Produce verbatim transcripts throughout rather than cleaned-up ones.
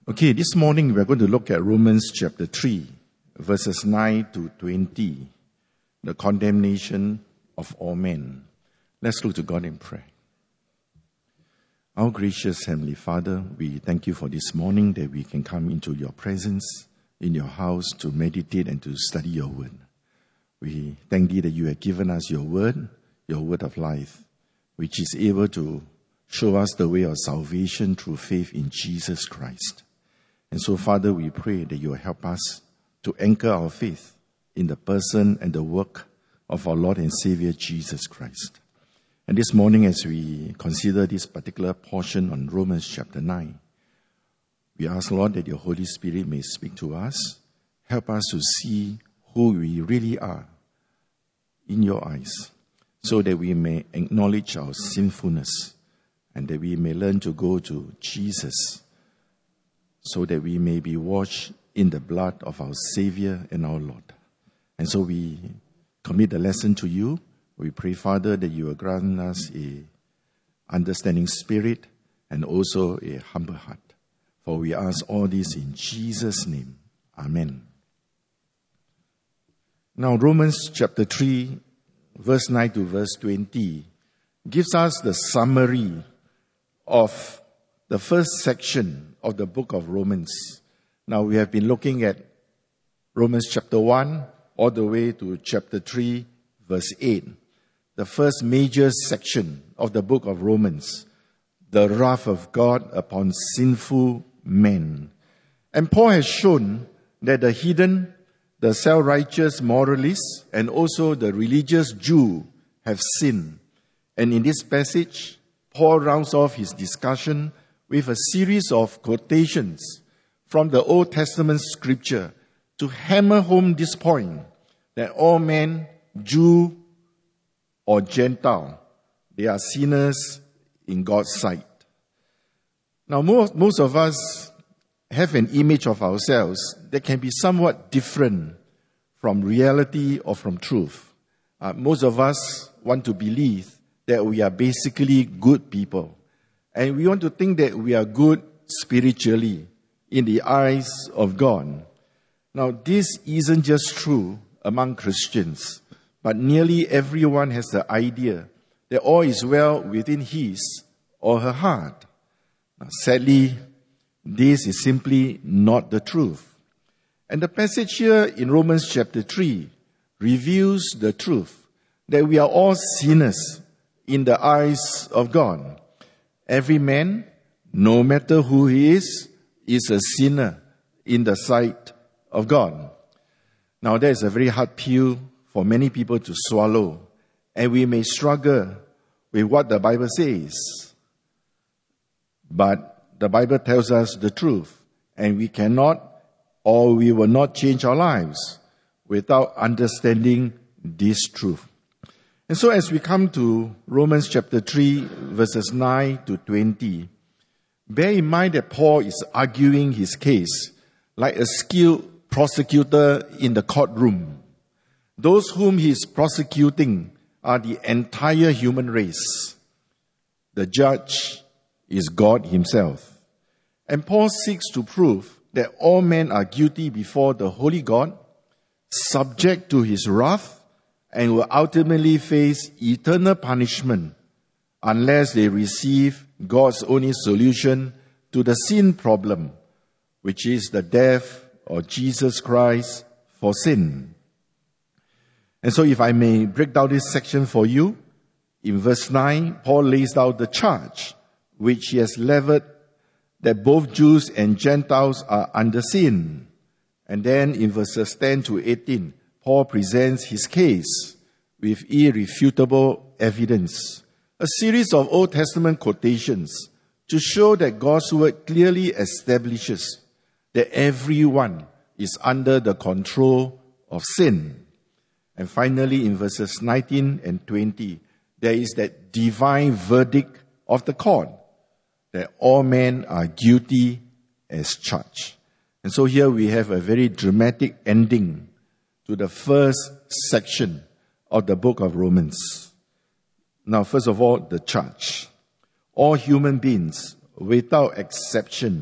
Okay, this morning we're going to look at Romans chapter three, verses nine to twenty, the condemnation of all men. Let's look to God in prayer. Our gracious Heavenly Father, we thank you for this morning that we can come into your presence, in your house, to meditate and to study your word. We thank thee that you have given us your word, your word of life, which is able to show us the way of salvation through faith in Jesus Christ. And so, Father, we pray that you will help us to anchor our faith in the person and the work of our Lord and Savior, Jesus Christ. And this morning, as we consider this particular portion on Romans chapter nine, we ask, Lord, that your Holy Spirit may speak to us, help us to see who we really are in your eyes, so that we may acknowledge our sinfulness and that we may learn to go to Jesus, so that we may be washed in the blood of our Savior and our Lord. And so we commit the lesson to you. We pray, Father, that you will grant us a understanding spirit and also a humble heart. For we ask all this in Jesus' name. Amen. Now, Romans chapter three, verse nine to verse twenty, gives us the summary of the first section of the book of Romans. Now, we have been looking at Romans chapter one all the way to chapter three, verse eight. The first major section of the book of Romans, the wrath of God upon sinful men. And Paul has shown that the hidden, the self-righteous moralists, and also the religious Jew have sinned. And in this passage, Paul rounds off his discussion with a series of quotations from the Old Testament scripture to hammer home this point that all men, Jew or Gentile, they are sinners in God's sight. Now, most, most of us have an image of ourselves that can be somewhat different from reality or from truth. Uh, most of us want to believe that we are basically good people. And we want to think that we are good spiritually in the eyes of God. Now, this isn't just true among Christians, but nearly everyone has the idea that all is well within his or her heart. Now, sadly, this is simply not the truth. And the passage here in Romans chapter three reveals the truth that we are all sinners in the eyes of God. Every man, no matter who he is, is a sinner in the sight of God. Now, that is a very hard pill for many people to swallow, and we may struggle with what the Bible says. But the Bible tells us the truth, and we cannot or we will not change our lives without understanding this truth. And so as we come to Romans chapter three, verses nine to twenty, bear in mind that Paul is arguing his case like a skilled prosecutor in the courtroom. Those whom he is prosecuting are the entire human race. The judge is God himself. And Paul seeks to prove that all men are guilty before the holy God, subject to his wrath, and will ultimately face eternal punishment unless they receive God's only solution to the sin problem, which is the death of Jesus Christ for sin. And so if I may break down this section for you, in verse nine, Paul lays out the charge which he has leveled that both Jews and Gentiles are under sin. And then in verses ten to eighteen, Paul presents his case with irrefutable evidence, a series of Old Testament quotations to show that God's word clearly establishes that everyone is under the control of sin. And finally, in verses nineteen and twenty, there is that divine verdict of the court, that all men are guilty as charged. And so here we have a very dramatic ending to the first section of the book of Romans. Now, first of all, the charge. All human beings, without exception,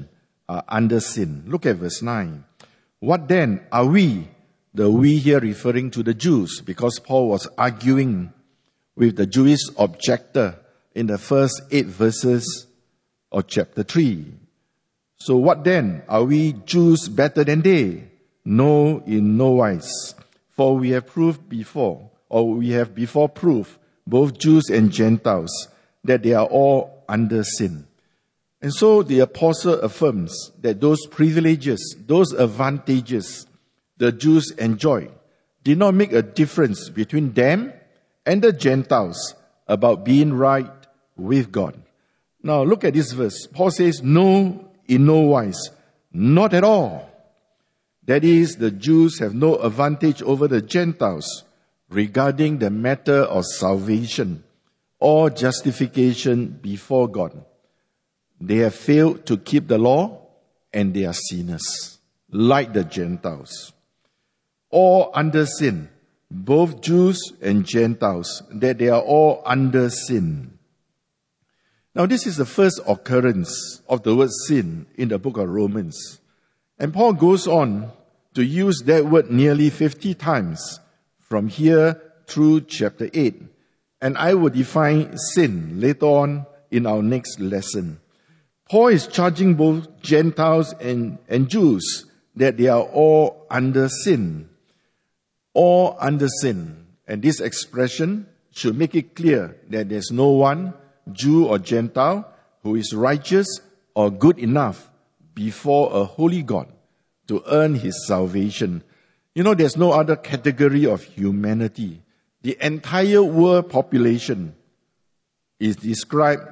are under sin. Look at verse nine. What then are we? The we here referring to the Jews, because Paul was arguing with the Jewish objector in the first eight verses of chapter three. So what then? Are we Jews better than they? No, in no wise. For we have proved before, or we have before proved, both Jews and Gentiles, that they are all under sin. And so the apostle affirms that those privileges, those advantages the Jews enjoy did not make a difference between them and the Gentiles about being right with God. Now look at this verse. Paul says, no, in no wise, not at all. That is, the Jews have no advantage over the Gentiles regarding the matter of salvation or justification before God. They have failed to keep the law and they are sinners, like the Gentiles. All under sin, both Jews and Gentiles, that they are all under sin. Now this is the first occurrence of the word sin in the book of Romans. And Paul goes on to use that word nearly fifty times from here through chapter eight. And I will define sin later on in our next lesson. Paul is charging both Gentiles and, and Jews that they are all under sin. All under sin. And this expression should make it clear that there's no one, Jew or Gentile, who is righteous or good enough before a holy God to earn his salvation. You know, there's no other category of humanity. The entire world population is described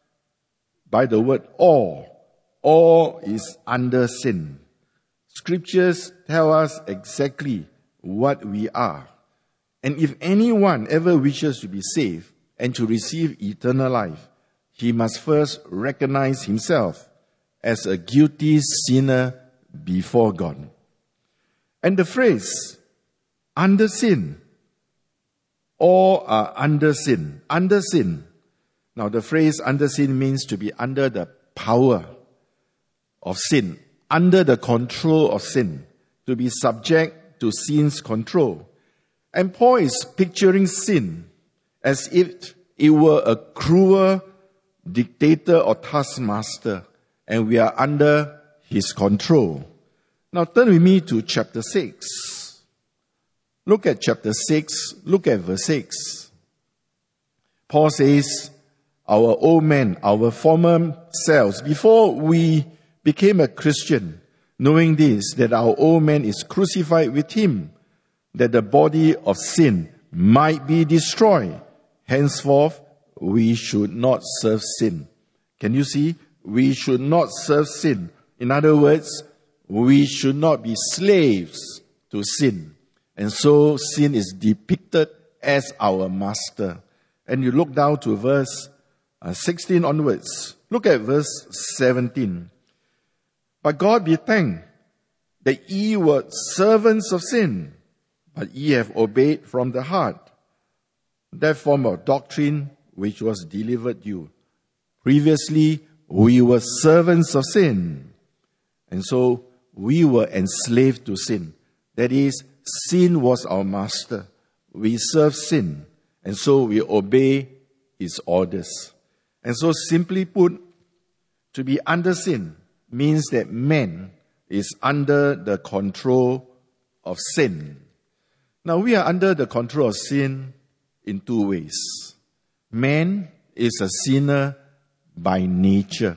by the word all. All is under sin. Scriptures tell us exactly what we are. And if anyone ever wishes to be saved and to receive eternal life, he must first recognize himself as a guilty sinner before God. And the phrase, under sin, all are under sin, under sin. Now the phrase under sin means to be under the power of sin, under the control of sin, to be subject to sin's control. And Paul is picturing sin as if it were a cruel dictator or taskmaster, and we are under his control. Now turn with me to chapter six. Look at chapter six, look at verse six. Paul says, our old man, our former selves, before we became a Christian, knowing this, that our old man is crucified with him, that the body of sin might be destroyed. Henceforth, we should not serve sin. Can you see? We should not serve sin. In other words, we should not be slaves to sin. And so sin is depicted as our master. And you look down to verse uh, sixteen onwards. Look at verse seventeen. But God be thanked that ye were servants of sin, but ye have obeyed from the heart that form of doctrine which was delivered you. Previously, we were servants of sin. And so we were enslaved to sin. That is, sin was our master. We serve sin. And so we obey its orders. And so simply put, to be under sin means that man is under the control of sin. Now we are under the control of sin in two ways. Man is a sinner by nature.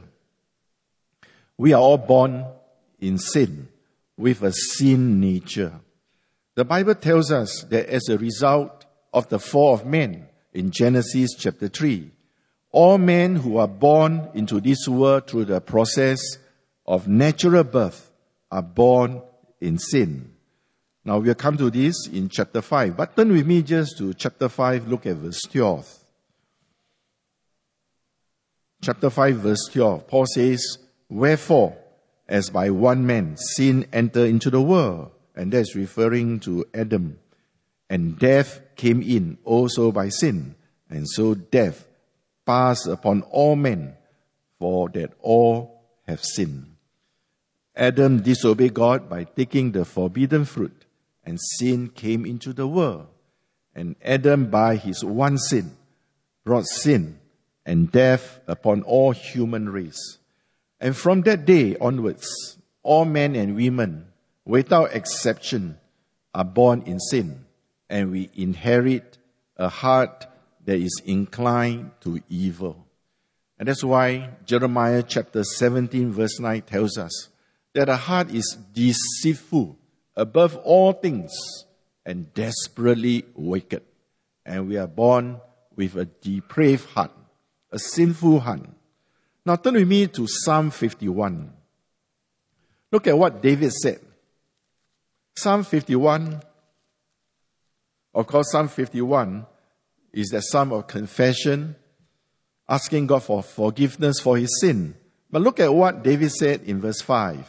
We are all born in sin with a sin nature. The Bible tells us that as a result of the fall of man in Genesis chapter three, all men who are born into this world through the process of natural birth are born in sin. Now we'll come to this in chapter five, but turn with me just to chapter five, look at verse twelve. Chapter five, verse twelve, Paul says, wherefore, as by one man sin entered into the world, and that's referring to Adam, and death came in also by sin, and so death passed upon all men, for that all have sinned. Adam disobeyed God by taking the forbidden fruit, and sin came into the world. And Adam, by his one sin, brought sin and death upon all human race. And from that day onwards, all men and women, without exception, are born in sin, and we inherit a heart that is inclined to evil. And that's why Jeremiah chapter seventeen verse nine tells us that a heart is deceitful above all things and desperately wicked. And we are born with a depraved heart, a sinful heart. Now turn with me to Psalm fifty-one. Look at what David said. Psalm fifty-one, of course, Psalm fifty-one is the psalm of confession, asking God for forgiveness for his sin. But look at what David said in verse five.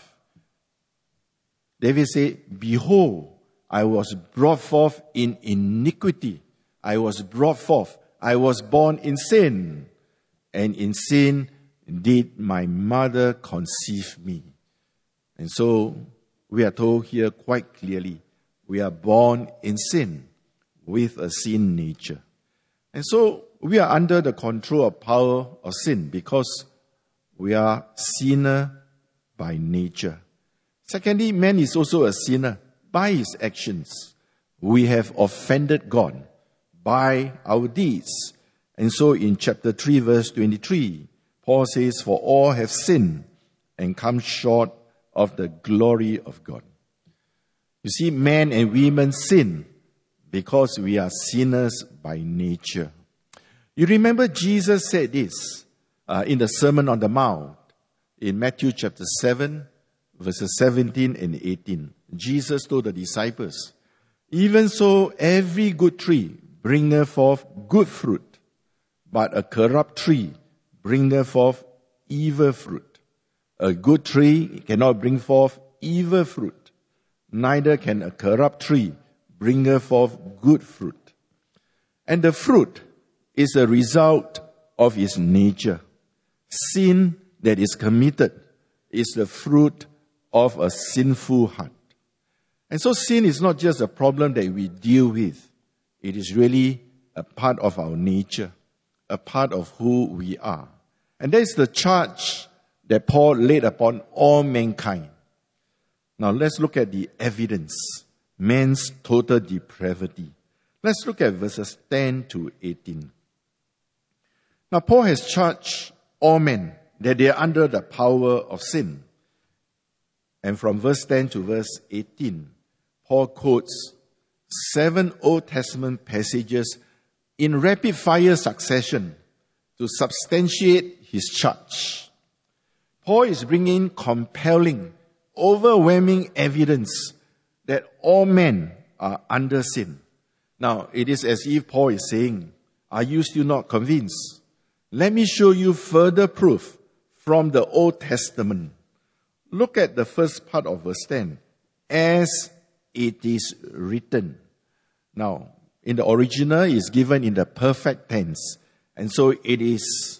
David said, "Behold, I was brought forth in iniquity. I was brought forth. I was born in sin. And in sin did my mother conceive me." And so we are told here quite clearly, we are born in sin with a sin nature. And so we are under the control of power of sin because we are sinner by nature. Secondly, man is also a sinner by his actions. We have offended God by our deeds. And so in chapter three, verse twenty-three, Paul says, "For all have sinned and come short of the glory of God." You see, men and women sin because we are sinners by nature. You remember Jesus said this uh, in the Sermon on the Mount in Matthew chapter seven, verses seventeen and eighteen. Jesus told the disciples, "Even so, every good tree bringeth forth good fruit, but a corrupt tree bringeth forth evil fruit. A good tree cannot bring forth evil fruit, neither can a corrupt tree bring forth good fruit." And the fruit is a result of its nature. Sin that is committed is the fruit of a sinful heart. And so sin is not just a problem that we deal with. It is really a part of our nature, a part of who we are. And that is the charge that Paul laid upon all mankind. Now let's look at the evidence. Man's total depravity. Let's look at verses ten to eighteen. Now Paul has charged all men that they are under the power of sin. And from verse ten to verse eighteen, Paul quotes seven Old Testament passages in rapid fire succession to substantiate his charge. Paul is bringing compelling, overwhelming evidence that all men are under sin. Now, it is as if Paul is saying, "Are you still not convinced? Let me show you further proof from the Old Testament." Look at the first part of verse ten. "As it is written." Now, in the original, it is given in the perfect tense. And so it is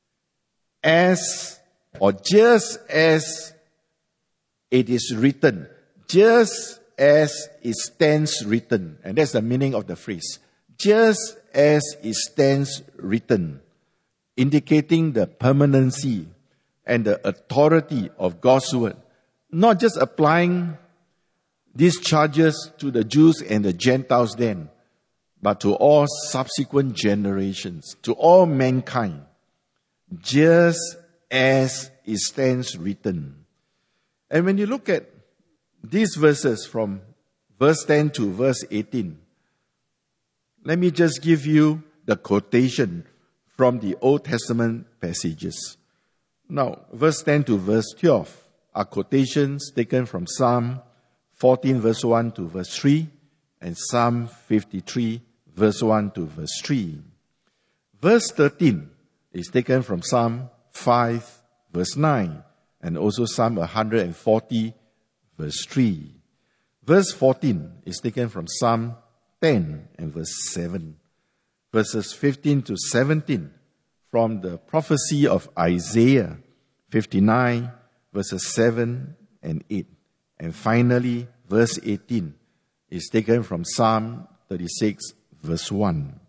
as, or just as it is written. Just as it stands written. And that's the meaning of the phrase. Just as it stands written. Indicating the permanency and the authority of God's word. Not just applying these charges to the Jews and the Gentiles then, but to all subsequent generations, to all mankind. Just as it stands written. And when you look at these verses from verse ten to verse eighteen, let me just give you the quotation from the Old Testament passages. Now, verse ten to verse twelve are quotations taken from Psalm fourteen verse one to verse three and Psalm fifty-three verse one to verse three. Verse thirteen is taken from Psalm five verse nine and also Psalm one hundred forty verse three. Verse fourteen is taken from Psalm ten and verse seven. Verses fifteen to seventeen from the prophecy of Isaiah fifty-nine verses seven and eight. And finally, verse eighteen is taken from Psalm thirty-six, verse one.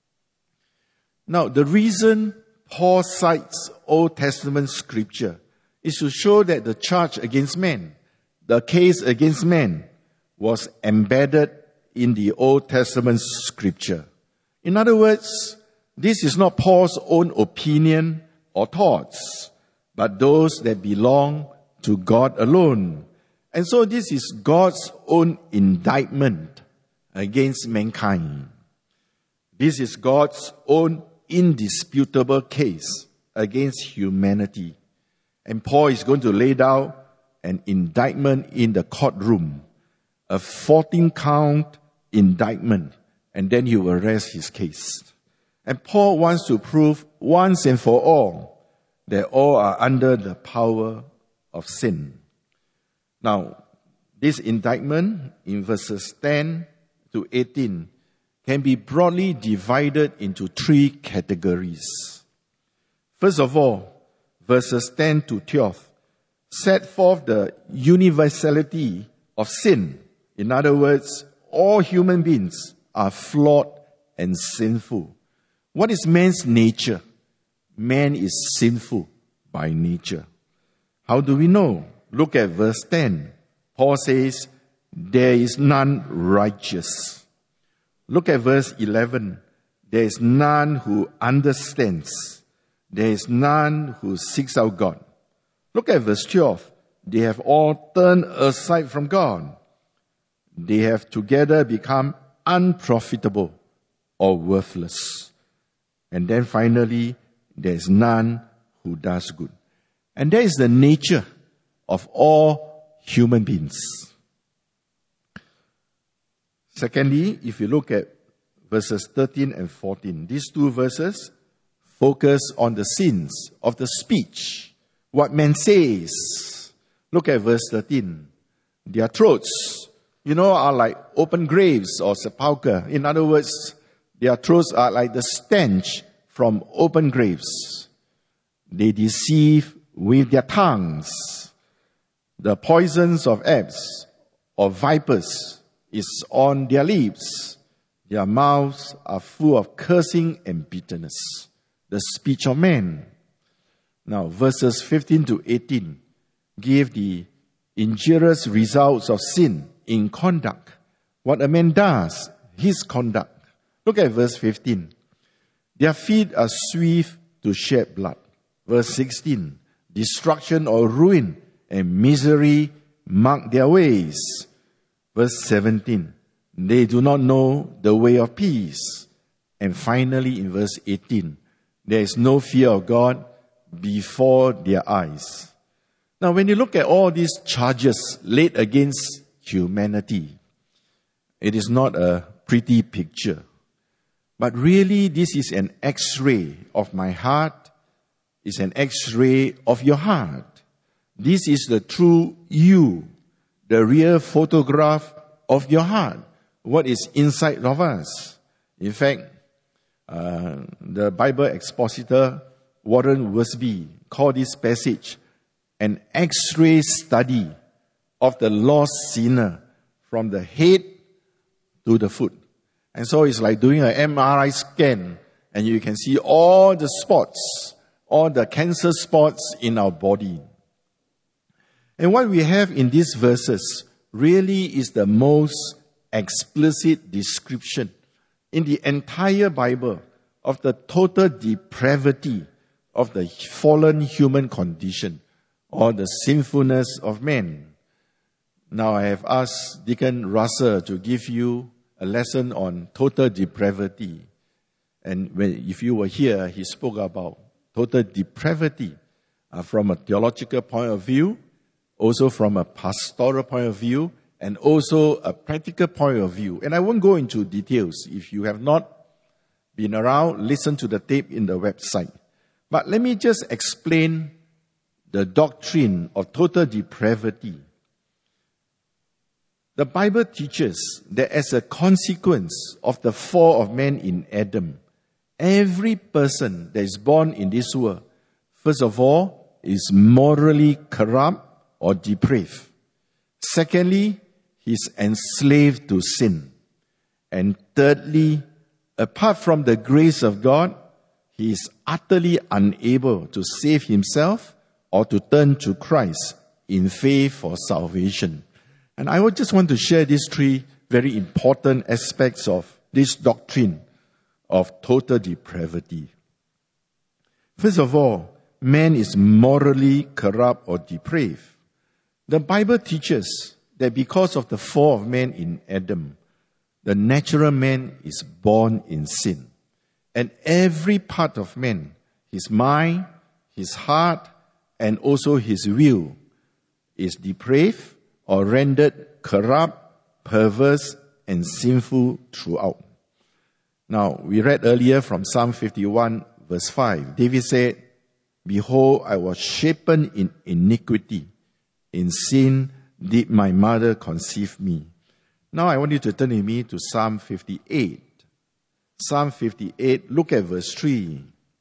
Now, the reason Paul cites Old Testament scripture is to show that the charge against men, the case against men, was embedded in the Old Testament scripture. In other words, this is not Paul's own opinion or thoughts, but those that belong to God alone. And so this is God's own indictment against mankind. This is God's own indisputable case against humanity. And Paul is going to lay down an indictment in the courtroom, a fourteen count indictment, and then he will rest his case. And Paul wants to prove once and for all that all are under the power of sin. Now, this indictment in verses ten to eighteen can be broadly divided into three categories. First of all, verses ten to twelve set forth the universality of sin. In other words, all human beings are flawed and sinful. What is man's nature? Man is sinful by nature. How do we know? Look at verse ten. Paul says, there is none righteous. Look at verse eleven. There is none who understands. There is none who seeks out God. Look at verse twelve. They have all turned aside from God. They have together become unprofitable or worthless. And then finally, there is none who does good. And that is the nature of all human beings. Secondly, if you look at verses thirteen and fourteen, these two verses focus on the sins of the speech, what man says. Look at verse thirteen. Their throats, you know, are like open graves or sepulchre. In other words, their throats are like the stench from open graves. They deceive with their tongues. The poisons of apes or vipers is on their lips. Their mouths are full of cursing and bitterness. The speech of man. Now, verses fifteen to eighteen give the injurious results of sin in conduct. What a man does, his conduct. Look at verse fifteen. Their feet are swift to shed blood. Verse sixteen. Destruction or ruin and misery mark their ways. Verse seventeen. They do not know the way of peace. And finally in verse eighteen. There is no fear of God before their eyes. Now when you look at all these charges laid against humanity, it is not a pretty picture. But really this is an X-ray of my heart. It's an X-ray of your heart. This is the true you, the real photograph of your heart. What is inside of us? In fact, uh, the Bible expositor Warren Wiersbe called this passage an X-ray study of the lost sinner from the head to the foot. And so it's like doing an M R I scan, and you can see all the spots, all the cancer spots in our body. And what we have in these verses really is the most explicit description in the entire Bible of the total depravity of the fallen human condition or the sinfulness of man. Now I have asked Deacon Russell to give you a lesson on total depravity. And when, if you were here, he spoke about total depravity uh, from a theological point of view, also from a pastoral point of view, and also a practical point of view. And I won't go into details. If you have not been around, listen to the tape in the website. But let me just explain the doctrine of total depravity. The Bible teaches that as a consequence of the fall of man in Adam, every person that is born in this world, first of all, is morally corrupt or depraved. Secondly, he's enslaved to sin. And thirdly, apart from the grace of God, he is utterly unable to save himself or to turn to Christ in faith for salvation. And I would just want to share these three very important aspects of this doctrine of total depravity. First of all, man is morally corrupt or depraved. The Bible teaches that because of the fall of man in Adam, the natural man is born in sin. And every part of man, his mind, his heart, and also his will, is depraved or rendered corrupt, perverse, and sinful throughout. Now, we read earlier from Psalm fifty-one, verse five. David said, "Behold, I was shapen in iniquity. In sin did my mother conceive me." Now I want you to turn with me to Psalm fifty-eight. Psalm fifty-eight, look at verse three.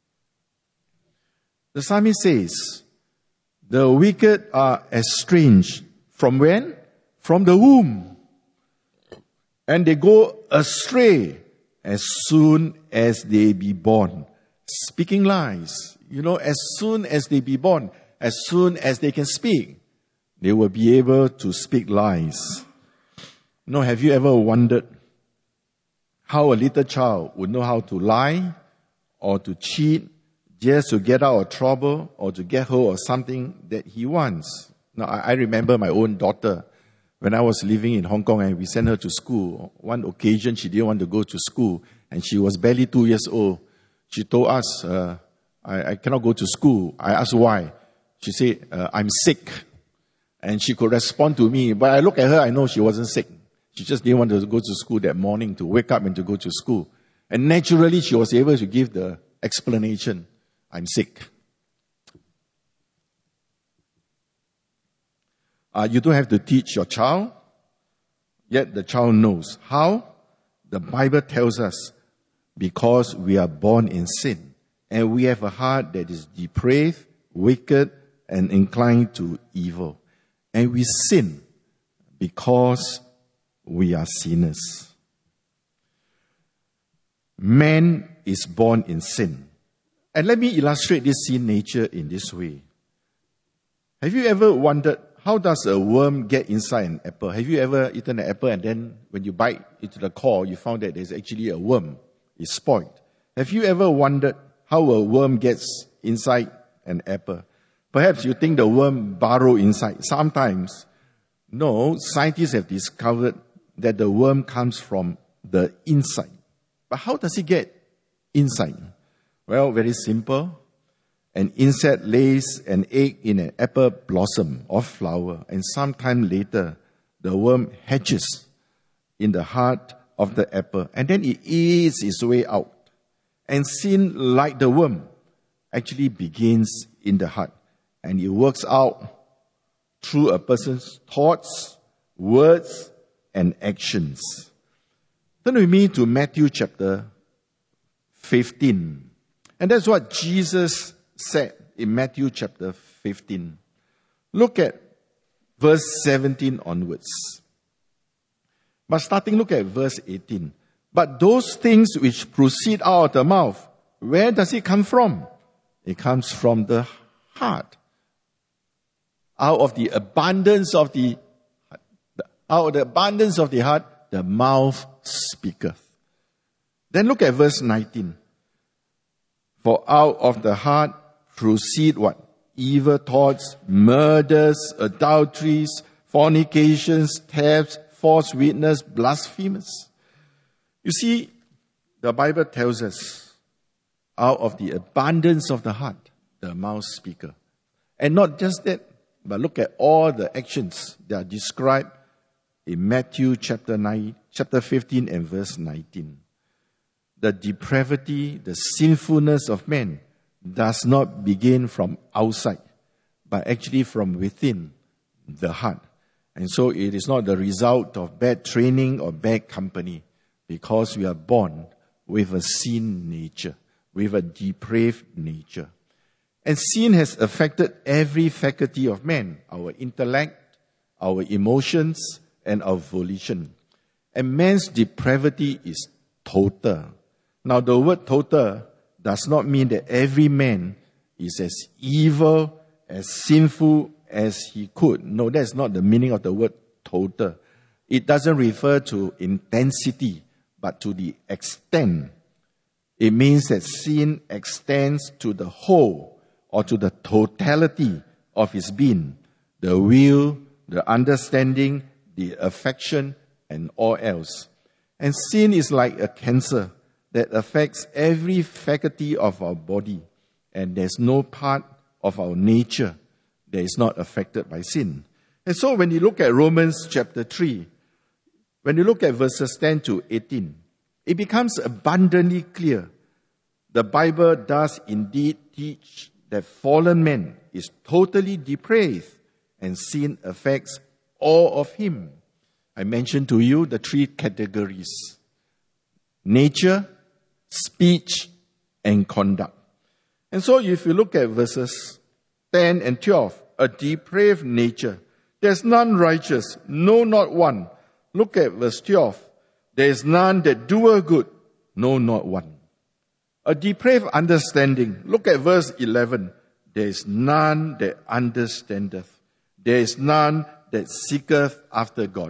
The psalmist says, "The wicked are estranged." From when? From the womb. "And they go astray as soon as they be born." Speaking lies. You know, as soon as they be born, as soon as they can speak, they will be able to speak lies. You know, have you ever wondered how a little child would know how to lie or to cheat just to get out of trouble or to get hold of something that he wants? Now, I remember my own daughter when I was living in Hong Kong and we sent her to school. One occasion, she didn't want to go to school and she was barely two years old. She told us, uh, I, I cannot go to school. I asked why. She said, uh, I'm sick. And she could respond to me. But I look at her, I know she wasn't sick. She just didn't want to go to school that morning, to wake up and to go to school. And naturally, she was able to give the explanation, I'm sick. Uh, you don't have to teach your child, yet the child knows. How? The Bible tells us, because we are born in sin, and we have a heart that is depraved, wicked, and inclined to evil. And we sin because we are sinners. Man is born in sin. And let me illustrate this sin nature in this way. Have you ever wondered, how does a worm get inside an apple? Have you ever eaten an apple and then when you bite into the core, you found that there's actually a worm? It's spoiled. Have you ever wondered how a worm gets inside an apple? Perhaps you think the worm burrows inside. Sometimes, no, scientists have discovered that the worm comes from the inside. But how does it get inside? Well, very simple. An insect lays an egg in an apple blossom or flower, and sometime later, the worm hatches in the heart of the apple, and then it eats its way out. And sin, like the worm, actually begins in the heart, and it works out through a person's thoughts, words, and actions. Turn with me to Matthew chapter fifteen. And that's what Jesus said in Matthew chapter fifteen. Look at verse seventeen onwards. But starting, look at verse eighteen. But those things which proceed out of the mouth, where does it come from? It comes from the heart. Out of the abundance of the out of the abundance of the heart, the mouth speaketh. Then look at verse nineteen. For out of the heart proceed what? Evil thoughts, murders, adulteries, fornications, thefts, false witness, blasphemers. You see, the Bible tells us, out of the abundance of the heart, the mouth speaketh. And not just that, but look at all the actions that are described in Matthew chapter nine, chapter fifteen and verse nineteen. The depravity, the sinfulness of man does not begin from outside, but actually from within the heart. And so it is not the result of bad training or bad company, because we are born with a sin nature, with a depraved nature. And sin has affected every faculty of man, our intellect, our emotions, and our volition. And man's depravity is total. Now, the word total does not mean that every man is as evil, as sinful as he could. No, that's not the meaning of the word total. It doesn't refer to intensity, but to the extent. It means that sin extends to the whole or to the totality of his being, the will, the understanding, the affection, and all else. And sin is like a cancer that affects every faculty of our body, and there's no part of our nature that is not affected by sin. And so when you look at Romans chapter three, when you look at verses ten to eighteen, it becomes abundantly clear. The Bible does indeed teach that fallen man is totally depraved and sin affects all of him. I mentioned to you the three categories: nature, speech, and conduct. And so if you look at verses ten and twelve, a depraved nature. There's none righteous, no, not one. Look at verse twelve. There is none that doeth good, no, not one. A depraved understanding. Look at verse eleven. There is none that understandeth. There is none that seeketh after God.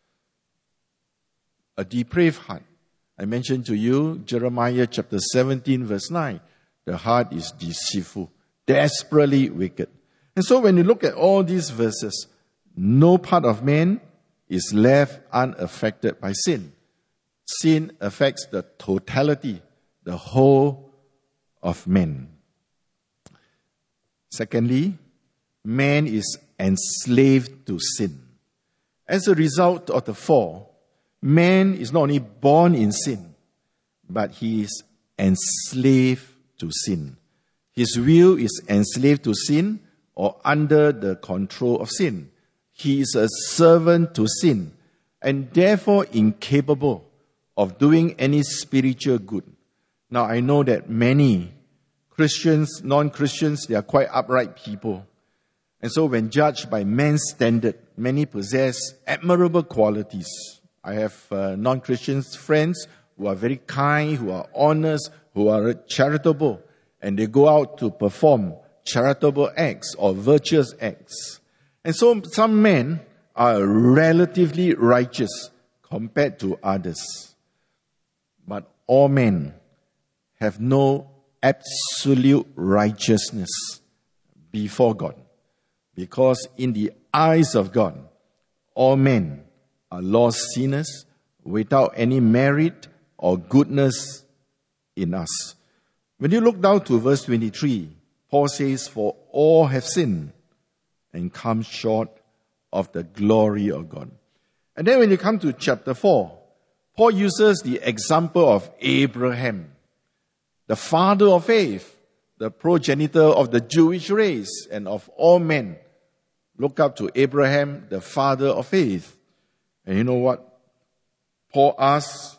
A depraved heart. I mentioned to you Jeremiah chapter seventeen verse nine. The heart is deceitful, desperately wicked. And so when you look at all these verses, no part of man is left unaffected by sin. Sin affects the totality, the whole of man. Secondly, man is enslaved to sin. As a result of the fall, man is not only born in sin, but he is enslaved to sin. His will is enslaved to sin or under the control of sin. He is a servant to sin and therefore incapable of doing any spiritual good. Now, I know that many Christians, non-Christians, they are quite upright people. And so when judged by man's standard, many possess admirable qualities. I have uh, non-Christian friends who are very kind, who are honest, who are charitable, and they go out to perform charitable acts or virtuous acts. And so some men are relatively righteous compared to others. But all men have no absolute righteousness before God. Because in the eyes of God, all men are lost sinners without any merit or goodness in us. When you look down to verse twenty-three, Paul says, "For all have sinned and come short of the glory of God." And then when you come to chapter four, Paul uses the example of Abraham, the father of faith, the progenitor of the Jewish race and of all men. Look up to Abraham, the father of faith. And you know what Paul asks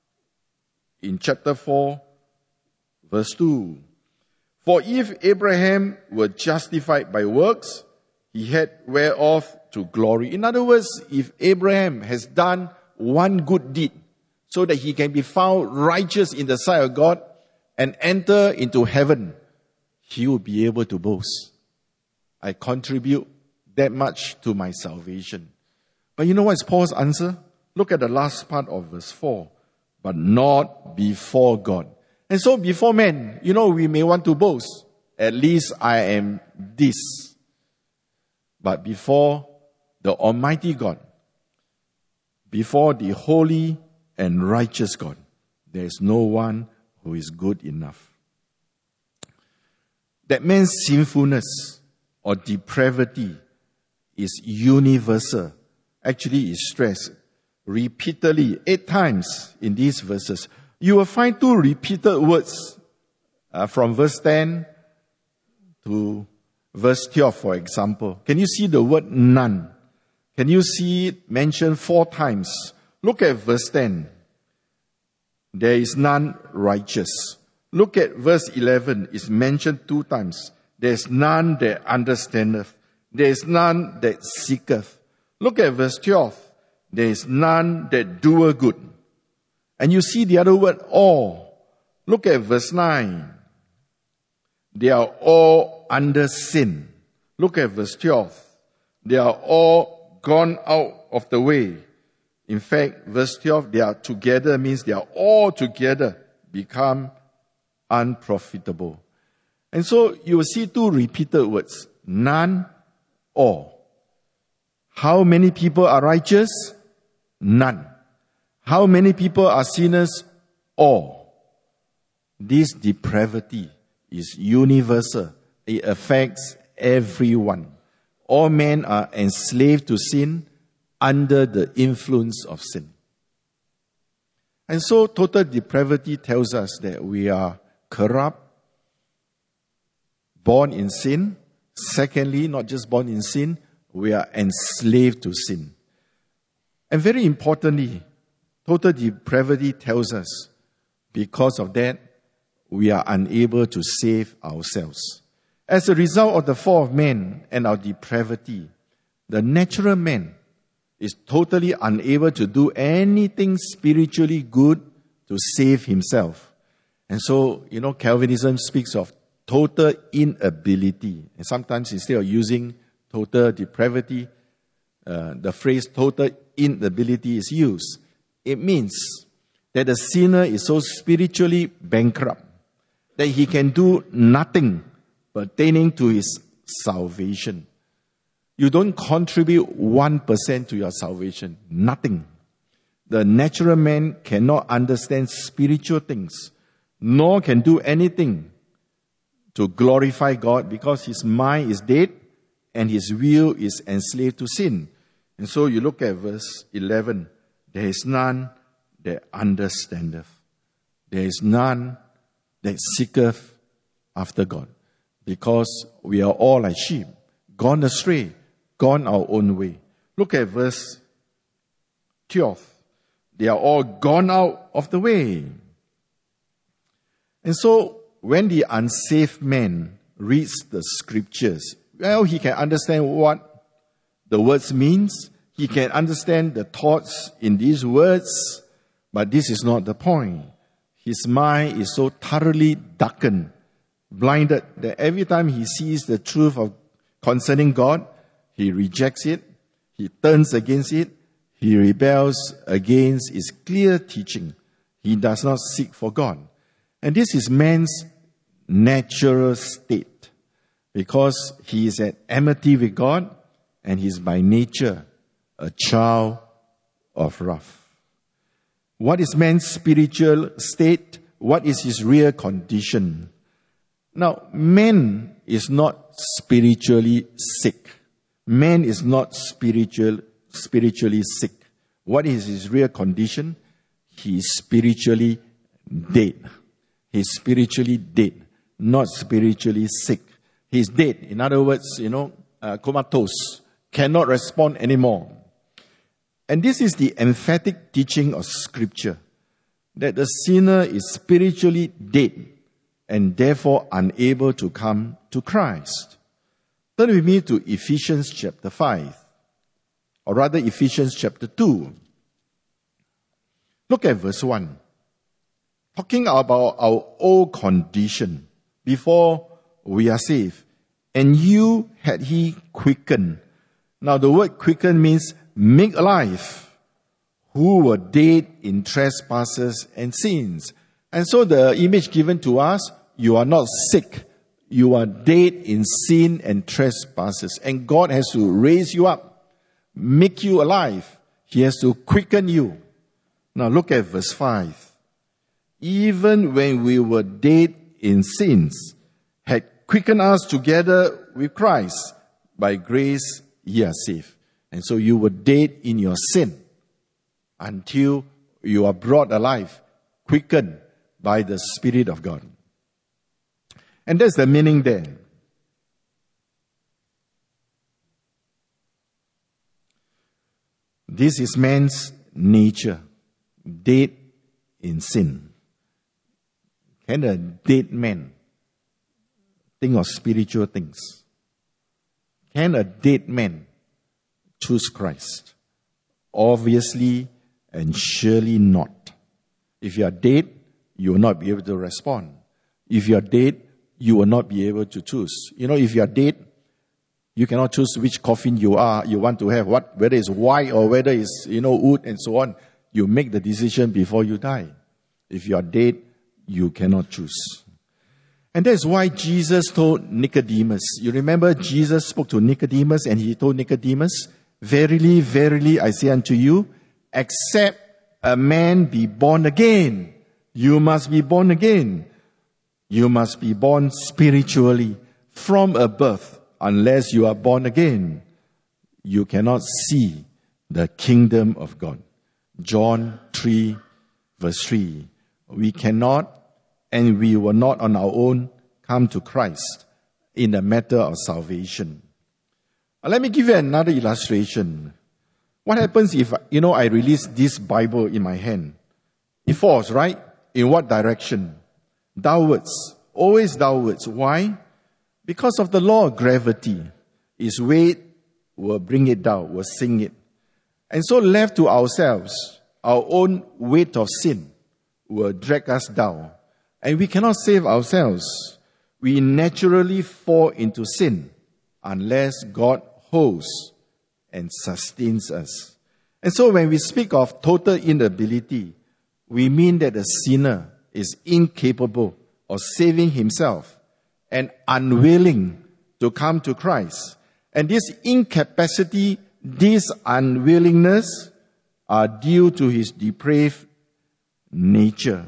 in chapter four, verse two? "For if Abraham were justified by works, he had whereof to glory." In other words, if Abraham has done one good deed so that he can be found righteous in the sight of God and enter into heaven, he will be able to boast. I contribute that much to my salvation. But you know what is Paul's answer? Look at the last part of verse four. "But not before God." And so before men, you know, we may want to boast. At least I am this. But before the Almighty God, before the holy and righteous God, there is no one who is good enough. That man's sinfulness or depravity is universal. Actually, is stressed repeatedly, eight times in these verses. You will find two repeated words uh, from verse ten to verse twelve, for example. Can you see the word none? Can you see it mentioned four times? Look at verse ten. There is none righteous. Look at verse eleven. It's mentioned two times. There is none that understandeth. There is none that seeketh. Look at verse twelve. There is none that doeth good. And you see the other word, all. Look at verse nine. They are all under sin. Look at verse twelve. They are all gone out of the way. In fact, verse twelve, they are together means they are all together become unprofitable. And so you will see two repeated words. None, all. How many people are righteous? None. How many people are sinners? All. This depravity is universal. It affects everyone. All men are enslaved to sin, under the influence of sin. And so total depravity tells us that we are corrupt, born in sin. Secondly, not just born in sin, we are enslaved to sin. And very importantly, total depravity tells us, because of that, we are unable to save ourselves. As a result of the fall of man and our depravity, the natural man is totally unable to do anything spiritually good to save himself. And so, you know, Calvinism speaks of total inability. And sometimes instead of using total depravity, uh, the phrase total inability is used. It means that the sinner is so spiritually bankrupt that he can do nothing pertaining to his salvation. You don't contribute one percent to your salvation. Nothing. The natural man cannot understand spiritual things, nor can do anything to glorify God, because his mind is dead and his will is enslaved to sin. And so you look at verse eleven. There is none that understandeth. There is none that seeketh after God. Because we are all like sheep, gone astray, gone our own way. Look at verse twelve. They are all gone out of the way. And so, when the unsaved man reads the scriptures, well, he can understand what the words means. He can understand the thoughts in these words, but this is not the point. His mind is so thoroughly darkened, blinded, that every time he sees the truth of concerning God, he rejects it, he turns against it, he rebels against its clear teaching. He does not seek for God. And this is man's natural state, because he is at enmity with God, and he is by nature a child of wrath. What is man's spiritual state? What is his real condition? Now, man is not spiritually sick. Man is not spiritual, spiritually sick. What is his real condition? He is spiritually dead. He is spiritually dead, not spiritually sick. He is dead. In other words, you know, uh, comatose, cannot respond anymore. And this is the emphatic teaching of Scripture, that the sinner is spiritually dead and therefore unable to come to Christ. Turn with me to Ephesians chapter five, or rather Ephesians chapter two. Look at verse one. Talking about our old condition before we are saved. And you had he quickened. Now the word quicken means make alive, who were dead in trespasses and sins. And so the image given to us, you are not sick. You are dead in sin and trespasses. And God has to raise you up, make you alive. He has to quicken you. Now look at verse five. Even when we were dead in sins, had quickened us together with Christ. By grace ye are saved. And so you were dead in your sin until you are brought alive, quickened by the Spirit of God. And that's the meaning there. This is man's nature, dead in sin. Can a dead man think of spiritual things? Can a dead man choose Christ? Obviously and surely not. If you are dead, you will not be able to respond. If you are dead, you will not be able to choose. You know, if you are dead, you cannot choose which coffin you are, you want to have, what, whether it's white or whether it's, you know, wood and so on. You make the decision before you die. If you are dead, you cannot choose. And that's why Jesus told Nicodemus. You remember Jesus spoke to Nicodemus and he told Nicodemus, verily, verily, I say unto you, except a man be born again, you must be born again. You must be born spiritually from above. Unless you are born again, you cannot see the kingdom of God. John three, verse three. We cannot and we will not on our own come to Christ in the matter of salvation. Uh, let me give you another illustration. What happens if, you know, I release this Bible in my hand? It falls, right? In what direction? Downwards. Always downwards. Why? Because of the law of gravity. Its weight will bring it down, will sink it. And so left to ourselves, our own weight of sin will drag us down. And we cannot save ourselves. We naturally fall into sin unless God holds and sustains us. And so when we speak of total inability, we mean that the sinner is incapable of saving himself and unwilling to come to Christ. And this incapacity, this unwillingness are due to his depraved nature.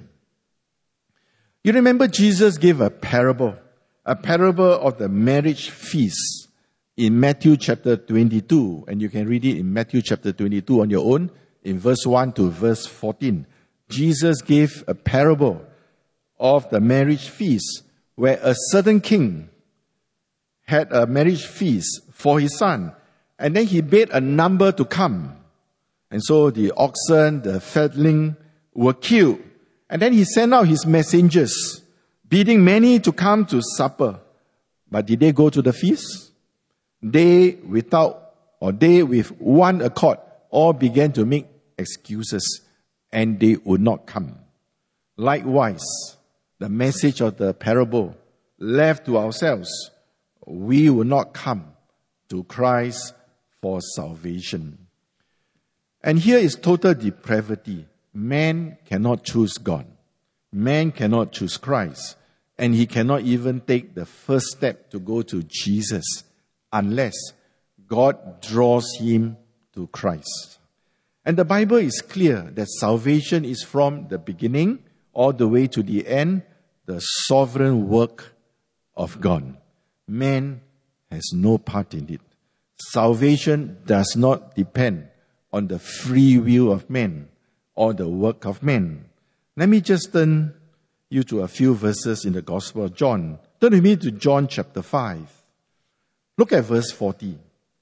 You remember Jesus gave a parable, a parable of the marriage feast in Matthew chapter twenty-two. And you can read it in Matthew chapter twenty-two on your own, in verse one to verse fourteen. Jesus gave a parable of the marriage feast where a certain king had a marriage feast for his son. And then he bade a number to come. And so the oxen, the fatling were killed. And then he sent out his messengers, bidding many to come to supper. But did they go to the feast? They without, or they with one accord, all began to make excuses, and they would not come. Likewise, the message of the parable, left to ourselves, we will not come to Christ for salvation. And here is total depravity. Man cannot choose God. Man cannot choose Christ. And he cannot even take the first step to go to Jesus unless God draws him to Christ. And the Bible is clear that salvation is from the beginning all the way to the end, the sovereign work of God. Man has no part in it. Salvation does not depend on the free will of man or the work of man. Let me just turn you to a few verses in the Gospel of John. Turn with me to John chapter five. Look at verse forty.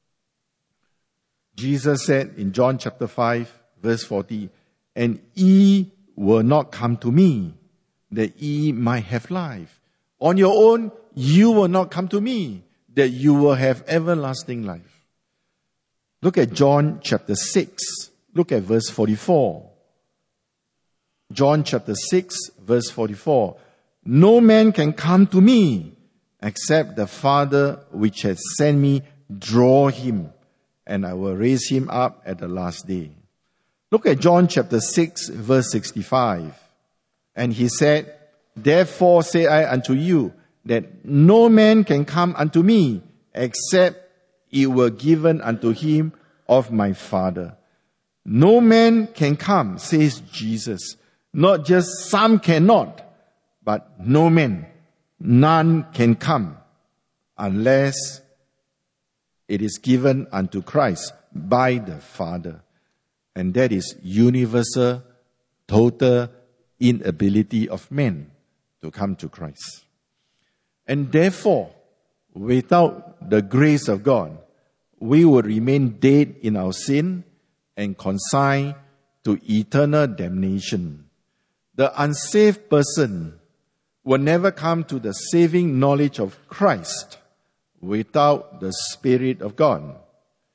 Jesus said in John chapter five, verse forty, and ye will not come to me, that ye might have life. On your own, you will not come to me, that you will have everlasting life. Look at John chapter six. Look at verse forty-four. John chapter six, verse forty-four. No man can come to me except the Father which has sent me draw him, and I will raise him up at the last day. Look at John chapter six, verse sixty-five. And he said, therefore say I unto you, that no man can come unto me except it were given unto him of my Father. No man can come, says Jesus. Not just some cannot, but no man, none can come unless it is given unto Christ by the Father. And that is universal, total inability of men to come to Christ. And therefore, without the grace of God, we will remain dead in our sin and consigned to eternal damnation. The unsaved person will never come to the saving knowledge of Christ without the Spirit of God.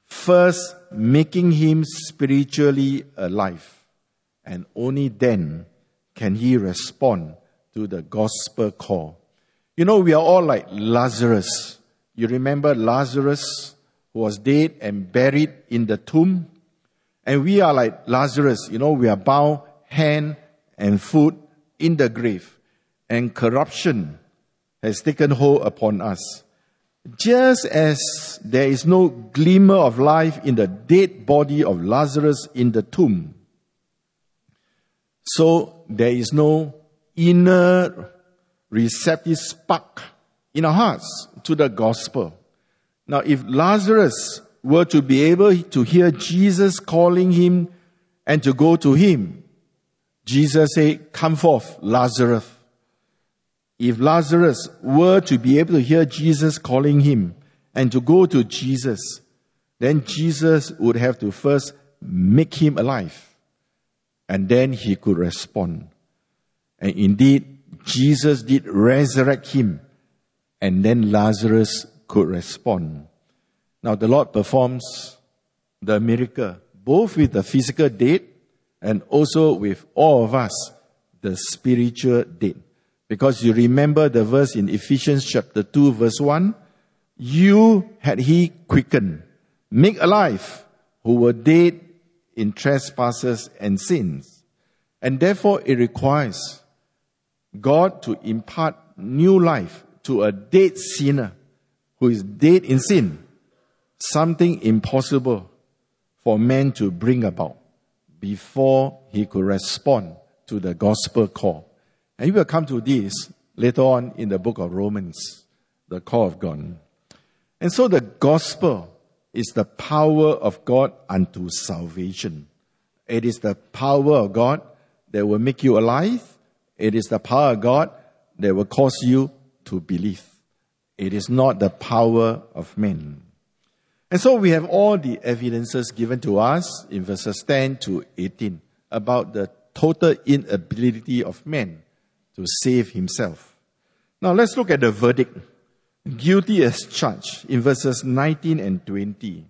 first making him spiritually alive. And only then can he respond to the gospel call. You know, we are all like Lazarus. You remember Lazarus who was dead and buried in the tomb? And we are like Lazarus. You know, we are bound hand and foot in the grave. And corruption has taken hold upon us. Just as there is no glimmer of life in the dead body of Lazarus in the tomb, so there is no inner receptive spark in our hearts to the gospel. Now, if Lazarus were to be able to hear Jesus calling him and to go to him, Jesus said, "Come forth, Lazarus." If Lazarus were to be able to hear Jesus calling him and to go to Jesus, then Jesus would have to first make him alive. And then he could respond. And indeed, Jesus did resurrect him. And then Lazarus could respond. Now the Lord performs the miracle, both with the physical dead and also with all of us, the spiritual dead. Because you remember the verse in Ephesians chapter two verse one, you had he quickened, make alive, who were dead in trespasses and sins. And therefore it requires God to impart new life to a dead sinner who is dead in sin. Something impossible for man to bring about before he could respond to the gospel call. And we will come to this later on in the book of Romans, the call of God. And so the gospel is the power of God unto salvation. It is the power of God that will make you alive. It is the power of God that will cause you to believe. It is not the power of men. And so we have all the evidences given to us in verses ten to eighteen about the total inability of man to save himself. Now let's look at the verdict. Guilty as charged in verses nineteen and twenty.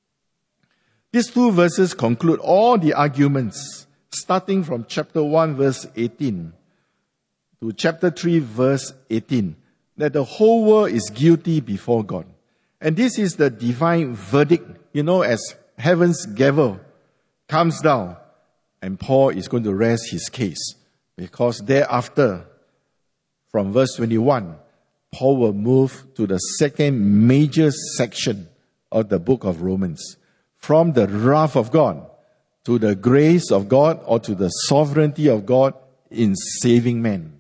These two verses conclude all the arguments starting from chapter one verse eighteen to chapter three verse eighteen, that the whole world is guilty before God. And this is the divine verdict, you know, as heaven's gavel comes down and Paul is going to rest his case. Because thereafter, from verse twenty-one, Paul will move to the second major section of the book of Romans. From the wrath of God to the grace of God, or to the sovereignty of God in saving men.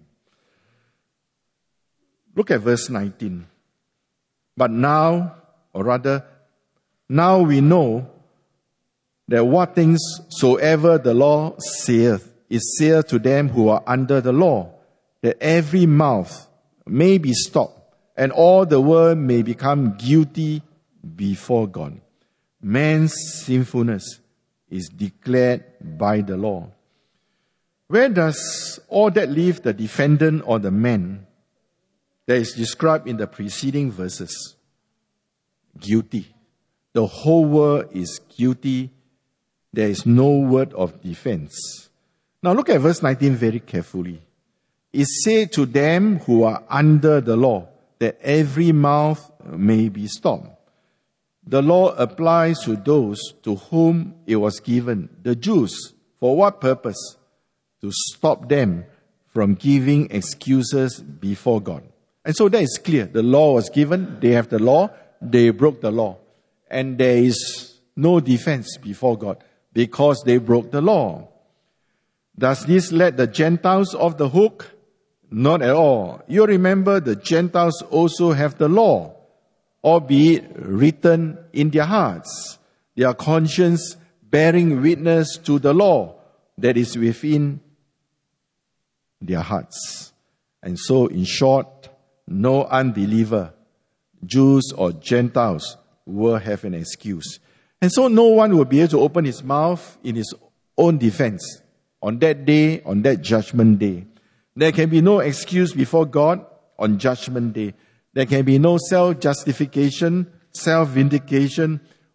Look at verse nineteen. But now, or rather, now we know that what things soever the law saith is saith to them who are under the law, that every mouth may be stopped, and all the world may become guilty before God. Man's sinfulness is declared by the law. Where does all that leave the defendant or the man that is described in the preceding verses? Guilty. The whole world is guilty. There is no word of defense. Now look at verse nineteen very carefully. It said to them who are under the law that every mouth may be stopped. The law applies to those to whom it was given, the Jews. For what purpose? To stop them from giving excuses before God. And so that is clear. The law was given. They have the law. They broke the law. And there is no defense before God because they broke the law. Does this let the Gentiles off the hook? Not at all. You remember the Gentiles also have the law, albeit written in their hearts, their conscience bearing witness to the law that is within their hearts. And so, in short, no unbeliever, Jews or Gentiles, will have an excuse. And so no one will be able to open his mouth in his own defense on that day, on that judgment day. There can be no excuse before God on judgment day. There can be no self-justification, self-vindication,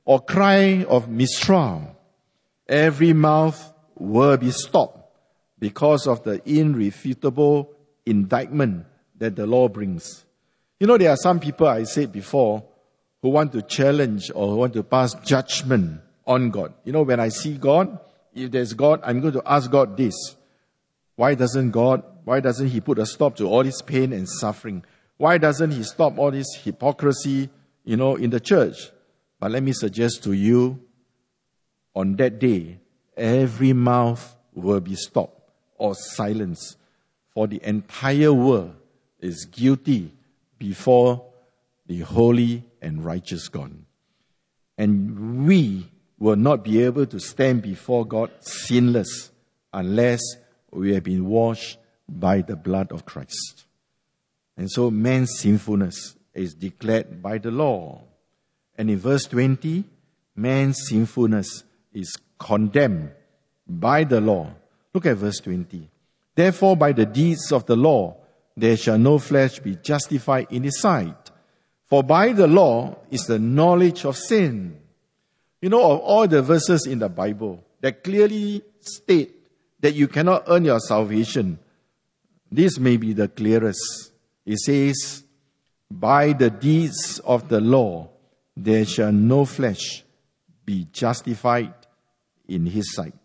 or cry of Mistral, every mouth will be stopped because of the irrefutable indictment that the law brings. You know, there are some people, I said before, who want to challenge or who want to pass judgment on God. You know, when I see God, if there's God, I'm going to ask God this. Why doesn't God, why doesn't He put a stop to all this pain and suffering? Why doesn't He stop all this hypocrisy, you know, in the church? But let me suggest to you, on that day, every mouth will be stopped or silenced, for the entire world is guilty before the holy and righteous God. And we will not be able to stand before God sinless unless we have been washed by the blood of Christ. And so man's sinfulness is declared by the law. And in verse twenty, man's sinfulness is condemned by the law. Look at verse twenty. Therefore, by the deeds of the law, there shall no flesh be justified in His sight. For by the law is the knowledge of sin. You know, of all the verses in the Bible that clearly state that you cannot earn your salvation, this may be the clearest. It says, by the deeds of the law, there shall no flesh be justified in His sight.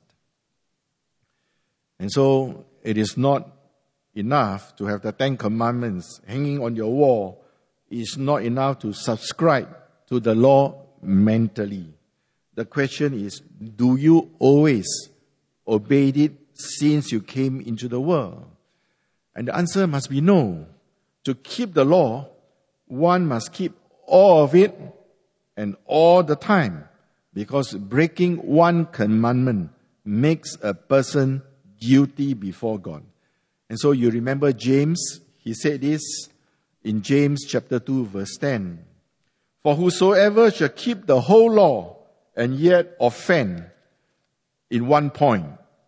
And so, it is not enough to have the Ten Commandments hanging on your wall. It's not enough to subscribe to the law mentally. The question is, do you always obey it since you came into the world? And the answer must be no. To keep the law, one must keep all of it and all the time, because breaking one commandment makes a person guilty before God. And so you remember James, he said this in James chapter two verse ten. For whosoever shall keep the whole law and yet offend in one point,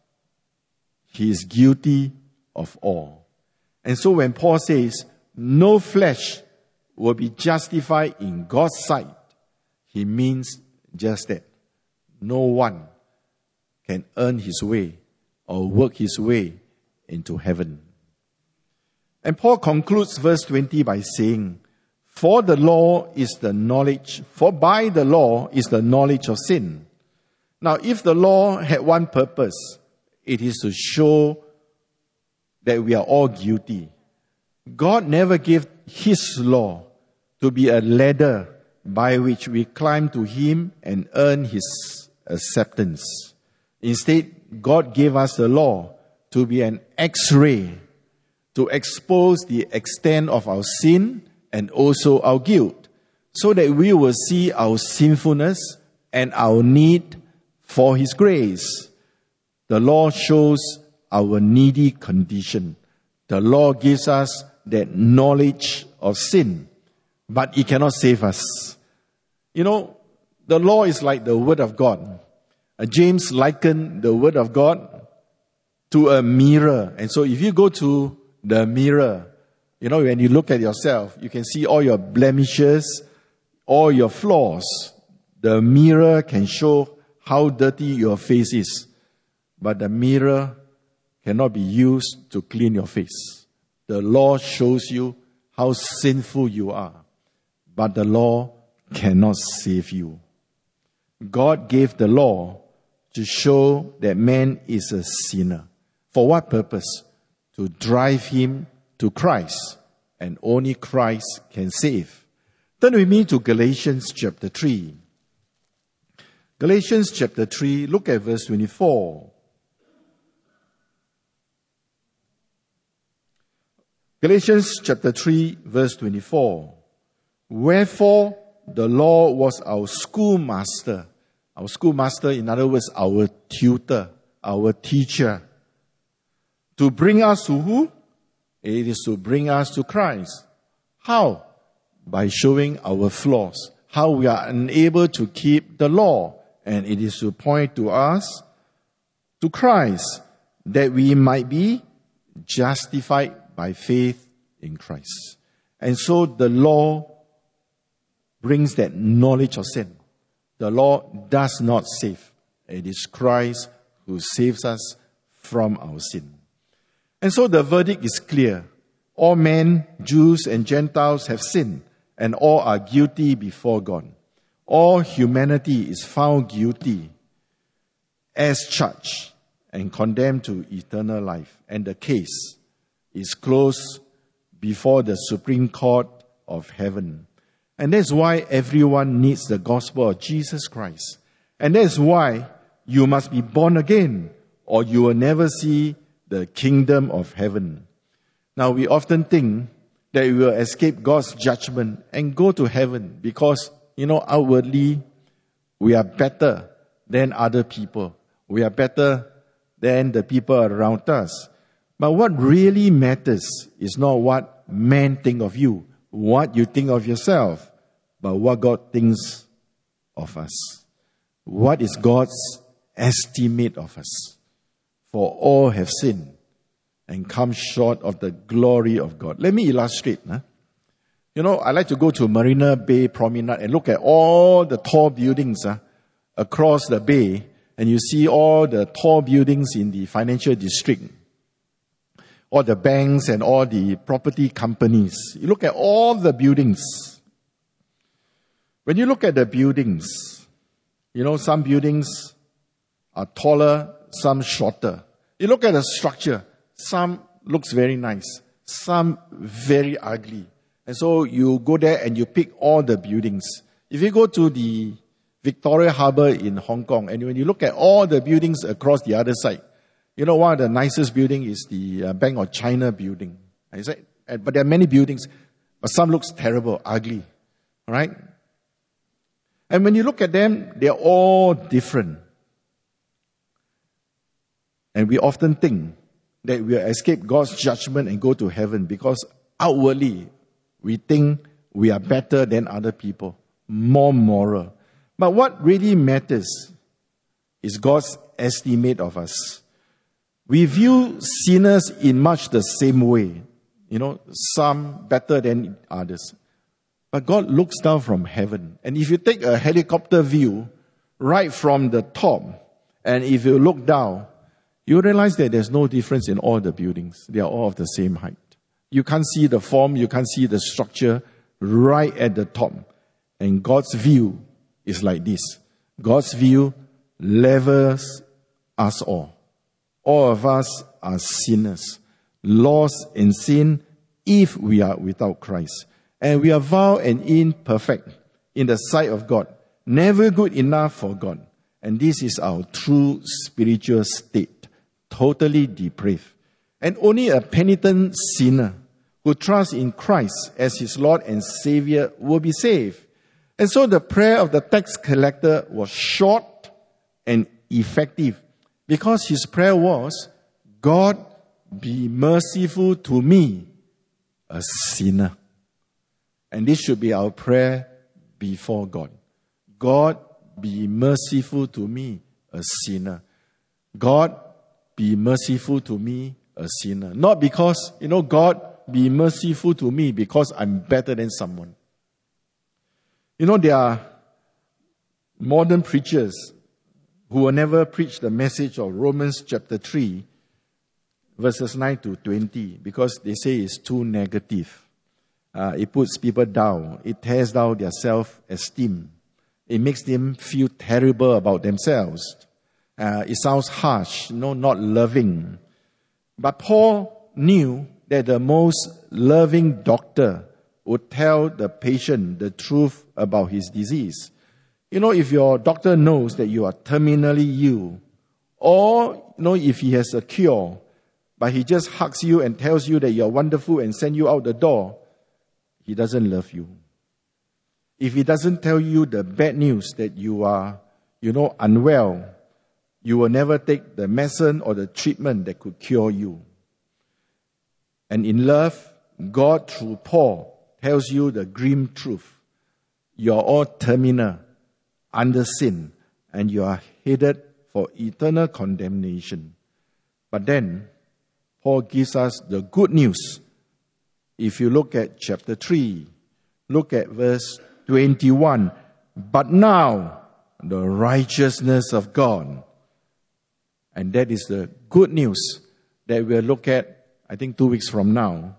he is guilty of all. And so when Paul says, no flesh will be justified in God's sight, he means just that. No one can earn his way or work his way into heaven. And Paul concludes verse twenty by saying, For the law is the knowledge, for by the law is the knowledge of sin. Now, if the law had one purpose, it is to show that we are all guilty. God never gave His law to be a ladder by which we climb to Him and earn His acceptance. Instead, God gave us the law to be an X-ray, to expose the extent of our sin and also our guilt, so that we will see our sinfulness and our need for His grace. The law shows our needy condition. The law gives us that knowledge of sin, but it cannot save us. You know, the law is like the Word of God. Uh, James likened the Word of God to a mirror. And so if you go to the mirror, you know, when you look at yourself, you can see all your blemishes, all your flaws. The mirror can show how dirty your face is, but the mirror cannot be used to clean your face. The law shows you how sinful you are, but the law cannot save you. God gave the law to show that man is a sinner. For what purpose? To drive him to Christ, and only Christ can save. Turn with me to Galatians chapter three. Galatians chapter three, look at verse twenty-four. Galatians chapter three, verse twenty-four. Wherefore the law was our schoolmaster. Our schoolmaster, in other words, our tutor, our teacher. To bring us to who? It is to bring us to Christ. How? By showing our flaws. How we are unable to keep the law. And it is to point to us, to Christ, that we might be justified by faith in Christ. And so the law brings that knowledge of sin. The law does not save. It is Christ who saves us from our sin. And so the verdict is clear. All men, Jews and Gentiles have sinned, and all are guilty before God. All humanity is found guilty as charged and condemned to eternal life. And the case is closed before the Supreme Court of heaven. And that's why everyone needs the gospel of Jesus Christ. And that's why you must be born again, or you will never see the kingdom of heaven. Now, we often think that we will escape God's judgment and go to heaven because, you know, outwardly, we are better than other people. We are better than the people around us. But what really matters is not what men think of you, what you think of yourself, but what God thinks of us. What is God's estimate of us? For all have sinned and come short of the glory of God. Let me illustrate. Huh? You know, I like to go to Marina Bay Promenade and look at all the tall buildings huh, across the bay, and you see all the tall buildings in the financial district, all the banks and all the property companies. You look at all the buildings. When you look at the buildings, you know, some buildings are taller, some shorter. You look at the structure, some looks very nice, some very ugly. And so you go there and you pick all the buildings. If you go to the Victoria Harbour in Hong Kong, and when you look at all the buildings across the other side, you know, one of the nicest building is the uh, Bank of China building. Is it? But there are many buildings, but some looks terrible, ugly. All right? And when you look at them, they're all different. And we often think that we'll escape God's judgment and go to heaven because outwardly we think we are better than other people, more moral. But what really matters is God's estimate of us. We view sinners in much the same way. You know, some better than others. But God looks down from heaven. And if you take a helicopter view right from the top, and if you look down, you realize that there's no difference in all the buildings. They are all of the same height. You can't see the form, you can't see the structure right at the top. And God's view is like this. God's view levels us all. All of us are sinners, lost in sin if we are without Christ. And we are vile and imperfect in the sight of God, never good enough for God. And this is our true spiritual state, totally depraved. And only a penitent sinner who trusts in Christ as his Lord and Savior will be saved. And so the prayer of the tax collector was short and effective because his prayer was, God, be merciful to me, a sinner. And this should be our prayer before God. God, be merciful to me, a sinner. God, be merciful to me, a sinner. Not because, you know, God, be merciful to me because I'm better than someone. You know, there are modern preachers who will never preach the message of Romans chapter three, verses nine to twenty, because they say it's too negative. Uh, it puts people down. It tears down their self-esteem. It makes them feel terrible about themselves. Uh, it sounds harsh, you know, not loving. But Paul knew that the most loving doctor would tell the patient the truth about his disease. You know, if your doctor knows that you are terminally ill, or, you know, if he has a cure, but he just hugs you and tells you that you're wonderful and sends you out the door, he doesn't love you. If he doesn't tell you the bad news that you are, you know, unwell, you will never take the medicine or the treatment that could cure you. And in love, God through Paul tells you the grim truth. You are all terminal, under sin, and you are headed for eternal condemnation. But then, Paul gives us the good news. If you look at chapter three, look at verse twenty-one. But now, the righteousness of God. And that is the good news that we'll look at, I think, two weeks from now.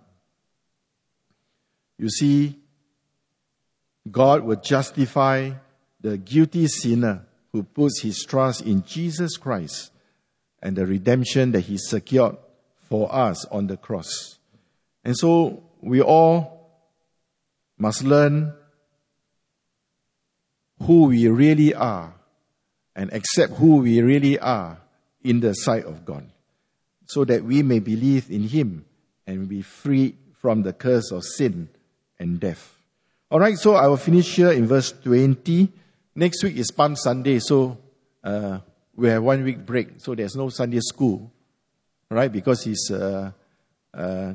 You see, God will justify the guilty sinner who puts his trust in Jesus Christ and the redemption that he secured for us on the cross. And so we all must learn who we really are and accept who we really are in the sight of God, so that we may believe in him and be free from the curse of sin and death. All right, so I will finish here in verse twenty. Next week is Palm Sunday, so uh, we have one week break, so there's no Sunday school, all right, because it's uh, uh,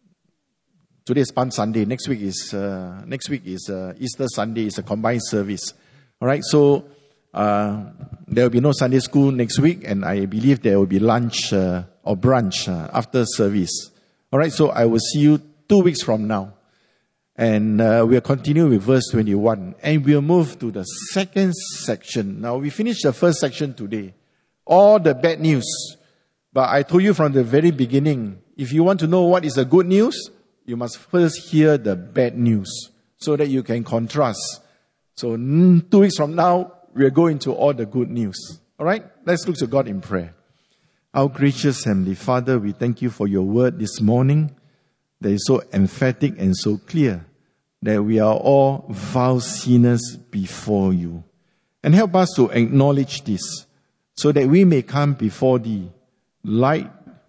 today is Palm Sunday. Next week is uh, next week is uh, Easter Sunday. It's a combined service. All right, so uh, there will be no Sunday school next week, and I believe there will be lunch uh, or brunch uh, after service. All right, so I will see you two weeks from now. And uh, we'll continue with verse twenty-one. And we'll move to the second section. Now, we finished the first section today. All the bad news. But I told you from the very beginning, if you want to know what is the good news, you must first hear the bad news so that you can contrast. So mm, two weeks from now, we'll go into all the good news. All right? Let's look to God in prayer. Our gracious Heavenly Father, we thank you for your word this morning. That is so emphatic and so clear that we are all vile sinners before you. And help us to acknowledge this so that we may come before thee like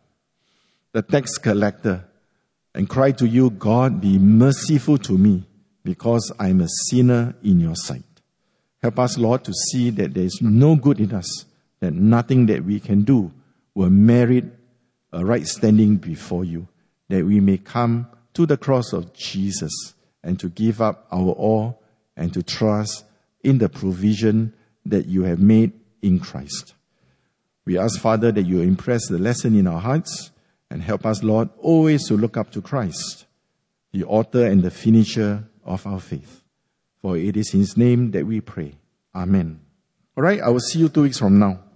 the tax collector and cry to you, God, be merciful to me because I am a sinner in your sight. Help us, Lord, to see that there is no good in us, that nothing that we can do will merit a right standing before you, that we may come to the cross of Jesus and to give up our all and to trust in the provision that you have made in Christ. We ask, Father, that you impress the lesson in our hearts and help us, Lord, always to look up to Christ, the author and the finisher of our faith. For it is in his name that we pray. Amen. All right, I will see you two weeks from now.